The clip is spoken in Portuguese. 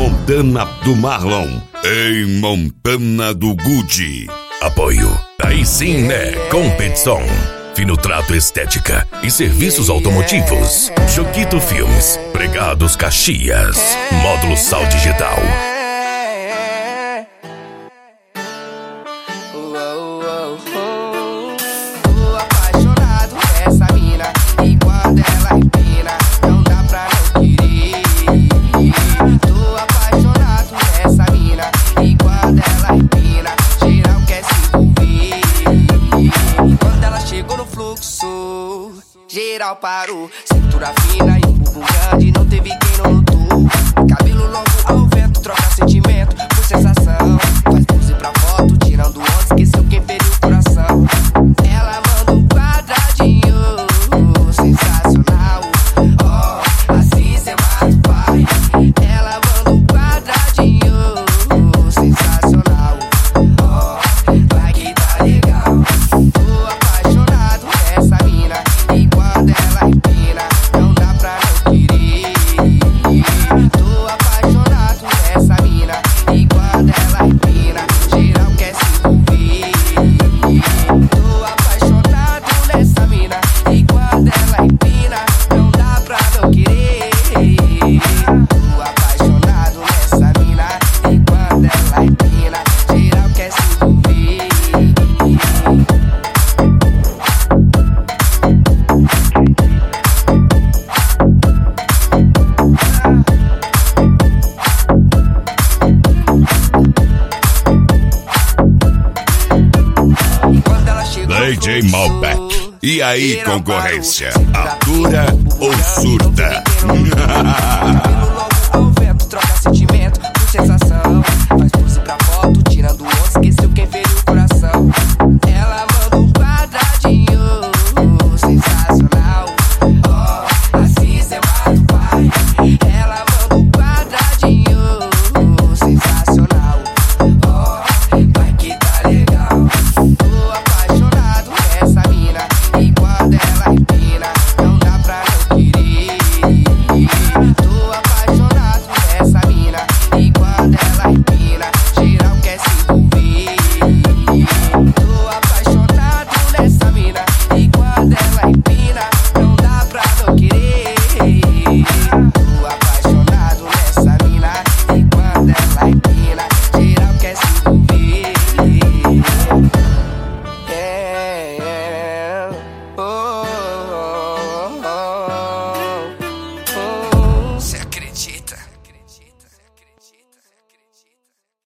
Montana do Marlon, em Montana do Gucci. Apoio. Aí sim, né? Competição. Fino Trato Estética e Serviços Automotivos. Choquito Filmes. Pregados Caxias. Módulo Sal Digital. Tô apaixonado nessa mina e quando ela empina não dá pra não querer. Tô apaixonado nessa mina e quando ela empina geral quer se envolver. Quando ela chegou no fluxo, geral parou. Cintura fina e um bumbum grande, não teve quem não notou. Cabelo longo ao vento, troca sentimento por sensação. Faz pose pra foto, tirando onda, esqueceu quem feriu o coração. Ela manda um quadradinho, sensacional. Oh, assim cê mata o pai. Ela manda um quadradinho, sensacional. Oh, vai que tá legal. Tô apaixonado nessa mina e quando ela empina não dá pra não querer. Tô apaixonado nessa mina e quando ela empina geral quer se envolver. Tô apaixonado nessa mina e quando ela empina não dá pra não querer. Tô apaixonado nessa mina e quando ela empina geral quer se envolver. DJ Malbec. E aí, concorrência? Atura ou surta?